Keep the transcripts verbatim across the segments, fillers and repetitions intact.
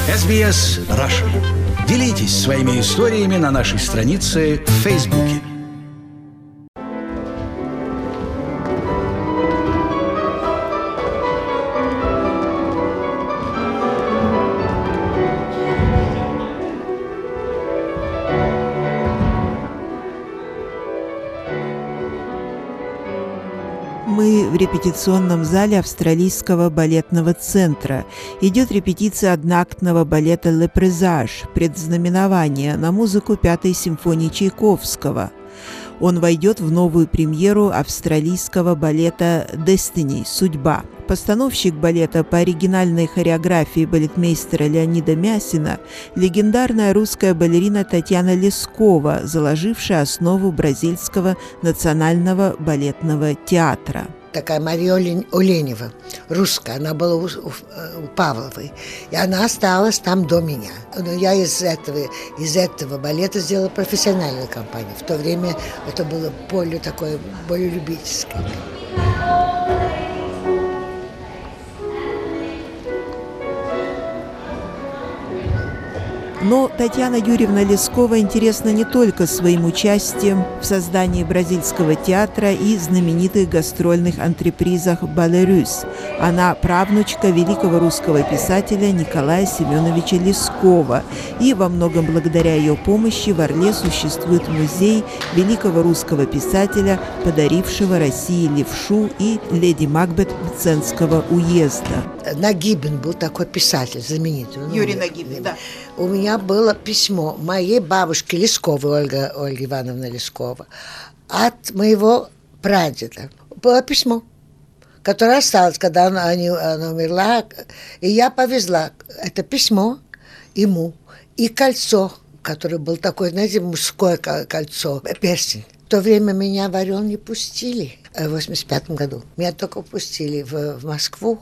эс би эс Russian. Делитесь своими историями на нашей странице в Фейсбуке. Мы в репетиционном зале Австралийского балетного центра. Идет репетиция одноактного балета «Le Présage» «Предзнаменование» на музыку Пятой симфонии Чайковского. Он войдет в новую премьеру австралийского балета «Destiny» «Судьба». Постановщик балета по оригинальной хореографии балетмейстера Леонида Мясина – легендарная русская балерина Татьяна Лескова, заложившая основу Бразильского национального балетного театра. Такая Мария Оленева, русская, она была у, у, у Павловой, и она осталась там до меня. Но я из этого, из этого балета сделала профессиональную компанию. В то время это было более такое, более любительское. Но Татьяна Юрьевна Лескова интересна не только своим участием в создании бразильского театра и знаменитых гастрольных антрепризах «Балерюс». Она правнучка великого русского писателя Николая Семеновича Лескова. И во многом благодаря ее помощи в Орле существует музей великого русского писателя, подарившего России левшу и леди Макбет Мценского уезда. Нагибин был такой писатель знаменитый. Юрий Нагибин, да. У меня было письмо моей бабушки Лесковой, Ольга, Ольга Ивановна Лескова, от моего прадеда. Было письмо, которое осталось, когда она, она умерла, и я повезла это письмо ему и кольцо, которое было такое, знаете, мужское кольцо, перстень. В то время меня в Орел не пустили в восемьдесят пятом году. Меня только пустили в, в Москву.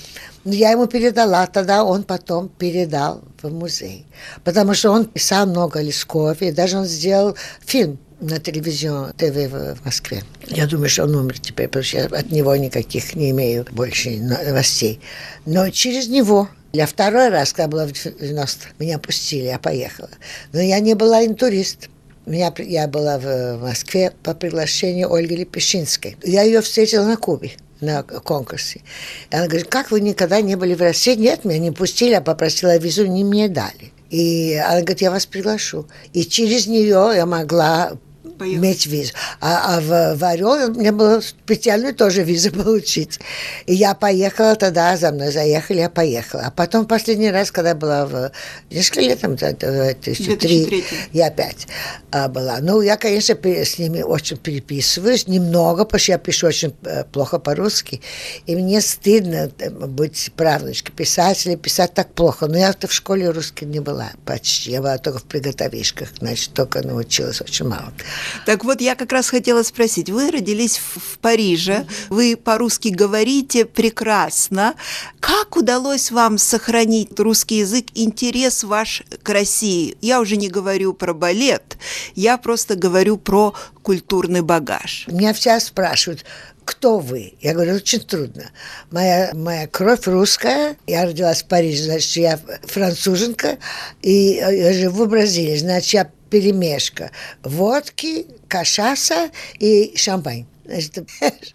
Я ему передала, тогда он потом передал в музей. Потому что он писал много о Лескове, и даже он сделал фильм на телевизионном ТВ в Москве. Я думаю, что он умер теперь, потому что я от него никаких не имею больше новостей. Но через него, я второй раз, когда была в девяностых, меня пустили, я поехала. Но я не была интурист. Меня, я была в Москве по приглашению Ольги Лепешинской. Я ее встретила на Кубе, на конкурсе. И она говорит: как вы никогда не были в России? Нет, меня не пустили, я попросила визу, не мне дали. И она говорит: я вас приглашу. И через нее я могла поехать. Иметь визу. А, а в, в Орел мне было специальную тоже визу получить. И я поехала тогда, за мной заехали, я поехала. А потом последний раз, когда была в... Несколько лет, там, в две тысячи третьем, я опять а, была. Ну, я, конечно, с ними очень переписываюсь, немного, потому что я пишу очень плохо по-русски. И мне стыдно быть правнучкой писателя, писать так плохо. Но я в школе русской не была почти. Я была только в приготовишках, значит, только научилась очень мало. Так вот, я как раз хотела спросить. Вы родились в, в Париже, вы по-русски говорите прекрасно. Как удалось вам сохранить русский язык, интерес ваш к России? Я уже не говорю про балет, я просто говорю про культурный багаж. Меня все спрашивают: кто вы? Я говорю: очень трудно. Моя, моя кровь русская, я родилась в Париже, значит, я француженка, и я живу в Бразилии, значит, я перемешка водки, кашаса и шампань. Значит,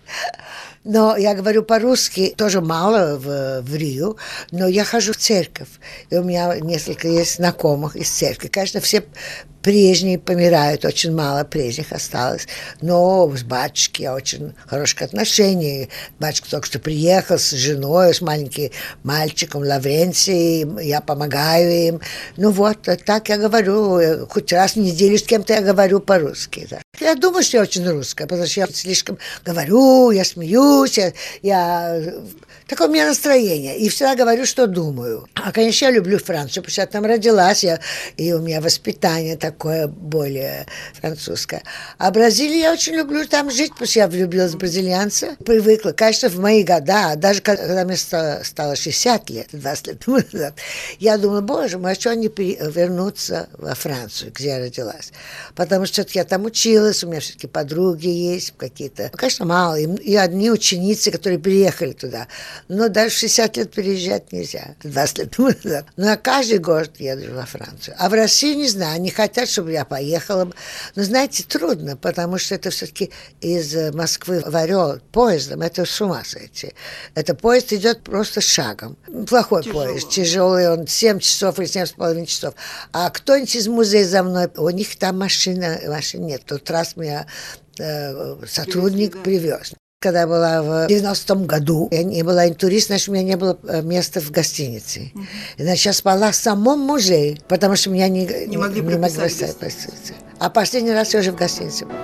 но я говорю по-русски тоже мало в, в Рио, но я хожу в церковь, и у меня несколько есть знакомых из церкви. Конечно, все прежние помирают, очень мало прежних осталось, но с батюшкой я очень хороших отношений. Батюшка только что приехал с женой, с маленьким мальчиком Лавренцием, я помогаю им. Ну вот, так я говорю, хоть раз в неделю с кем-то я говорю по-русски. Да. Я думаю, что я очень русская, потому что я слишком говорю, я смеюсь, я, я... такое у меня настроение, и всегда говорю, что думаю. А, конечно, я люблю Францию, потому что я там родилась, я, и у меня воспитание такое более французское. А Бразилию я очень люблю там жить, потому что я влюбилась в бразильянца, привыкла. Конечно, в мои года, даже когда мне стало, стало шестьдесят лет, двадцать лет назад, я думала: боже мой, а что не вернуться во Францию, где я родилась? Потому что я там училась, у меня все-таки подруги есть какие-то. Конечно, мало, и одни учились ученицы, которые приехали туда. Но даже в шестьдесят лет переезжать нельзя. двадцать лет назад. Но я каждый год еду во Францию. А в Россию, не знаю, они хотят, чтобы я поехала. Но, знаете, трудно, потому что это все-таки из Москвы в Орел поездом. Это с ума сойти. Это поезд идет просто шагом. Плохой Тяжелый. поезд. Тяжелый. Он семь часов или семь с половиной часов. А кто-нибудь из музея за мной, у них там машина, машин нет. Тот раз меня э, сотрудник привез. Да. привез. Когда я была в девяностом году, я не была турист, значит, у меня не было места в гостинице. Uh-huh. Иначе я спала в самом музее, потому что меня не, не, не могли прописать. А последний раз я уже в гостинице была.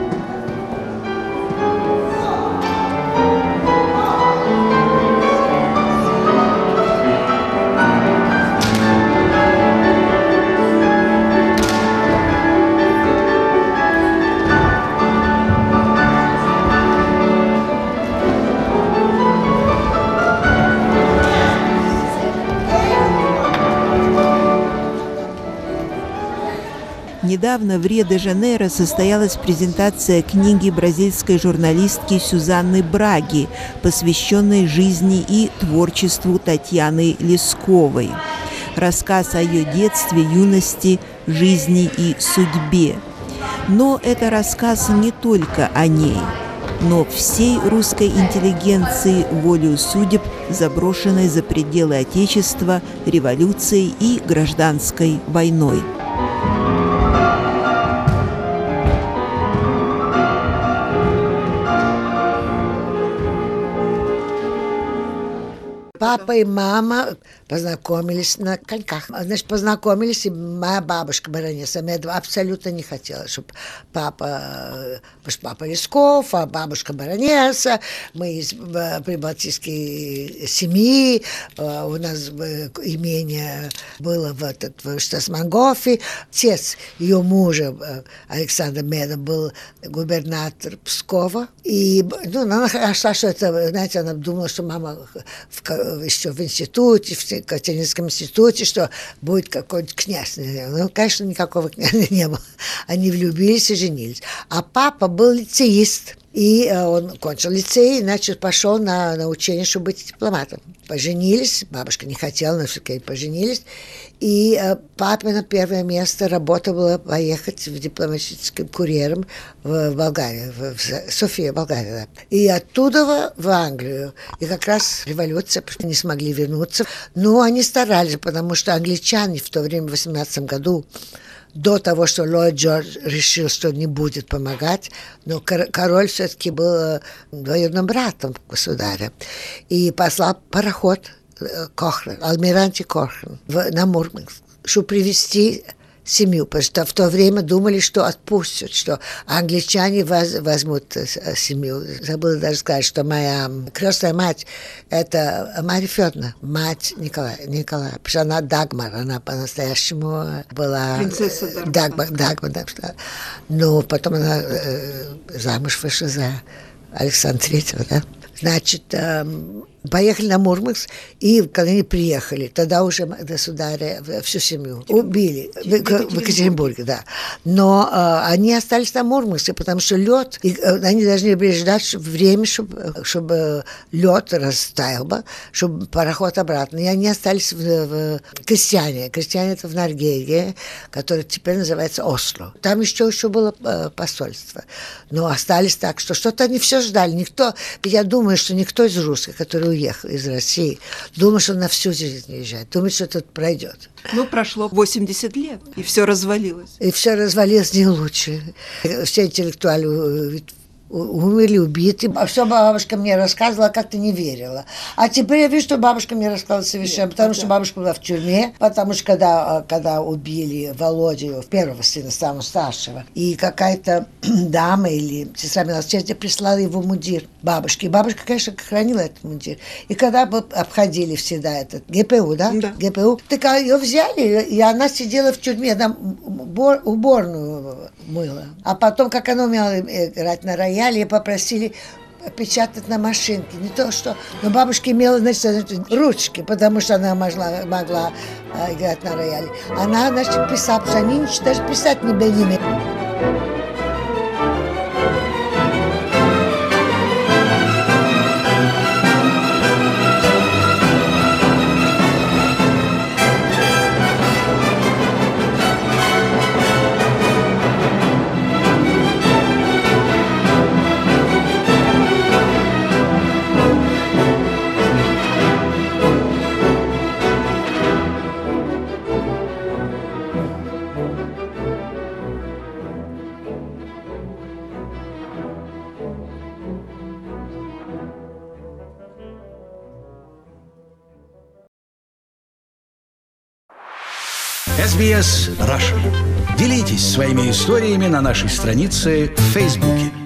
Недавно в Рио-де-Жанейро состоялась презентация книги бразильской журналистки Сюзанны Браги, посвященной жизни и творчеству Татьяны Лесковой. Рассказ о ее детстве, юности, жизни и судьбе. Но это рассказ не только о ней, но всей русской интеллигенции, волею судеб, заброшенной за пределы Отечества, революцией и гражданской войной. Папа и мама познакомились на коньках. Значит, познакомились, и моя бабушка баронесса Медова абсолютно не хотела, чтобы папа, потому что папа Лесков, а бабушка баронесса, мы из прибалтийской семьи, у нас имение было в, этот, в Штасмангофе. Отец ее мужа, Александр Медов, был губернатор Пскова. И ну, она нашла, что это, знаете, она думала, что мама в еще в институте, в Катерининском институте, что будет какой-то князь. Ну, конечно, никакого князя не было. Они влюбились и женились. А папа был лицеист. И он кончил лицей, значит, пошел на, на учение, чтобы быть дипломатом. Поженились, бабушка не хотела, но все-таки поженились. И э, папина первое место работа была поехать в дипломатическим курьером в Болгарию, в, в София, Болгария. Да. И оттуда в, в Англию. И как раз революция, потому что не смогли вернуться. Но они старались, потому что англичане в то время, в восемнадцатом году, до того, что Ллойд Джордж решил, что не будет помогать, но король все-таки был двоюродным братом государя. И послал пароход Кохран, Альмиранти Кохран на Мурманск, чтобы привезти семью, потому что в то время думали, что отпустят, что англичане воз, возьмут семью. Забыла даже сказать, что моя крестная мать – это Марья Федоровна, мать Николая, Николая, потому что она Дагмар, она по-настоящему была… Принцесса Дагмар. Дагмар, Дагмар, да. Но потом она э, замуж вышла за Александра Третьего, да. Значит, э, поехали на Мурманск, и когда они приехали, тогда уже государя, всю семью убили в, в Екатеринбурге, да. Но э, они остались на Мурманске, потому что лед, и, э, они должны были ждать время, чтобы, чтобы лед растаял бы, чтобы пароход обратно. И они остались в, в Крестьяне. Крестьяне это в Норвегии, который теперь называется Осло. Там еще, еще было э, посольство. Но остались так, что что-то они все ждали. Никто, я думаю, что никто из русских, который уехал из России, думал, что на всю жизнь уезжает, думает, что это пройдет. Ну, прошло восемьдесят лет, и все развалилось. И все развалилось не лучше. Все интеллектуалы умерли, убиты. А все бабушка мне рассказывала, как-то не верила. А теперь я вижу, что бабушка мне рассказывала совершенно, Нет, потому да. что бабушка была в тюрьме, потому что когда, когда убили Володю, первого сына, самого старшего, и какая-то дама или сестра милосердия прислала его мундир бабушке. И бабушка, конечно, хранила этот мундир. И когда бы обходили всегда этот ГПУ, да? да. ГПУ, так ее взяли, и она сидела в тюрьме, там уборную мыла. А потом, как она умела играть на рояле, и попросили печатать на машинке. Не то что... Но бабушка имела, значит, ручки, потому что она могла, могла э, играть на рояле. Она, значит, писала, потому что они ничего даже писать не умели. эс би эс Russian. Делитесь своими историями на нашей странице в Фейсбуке.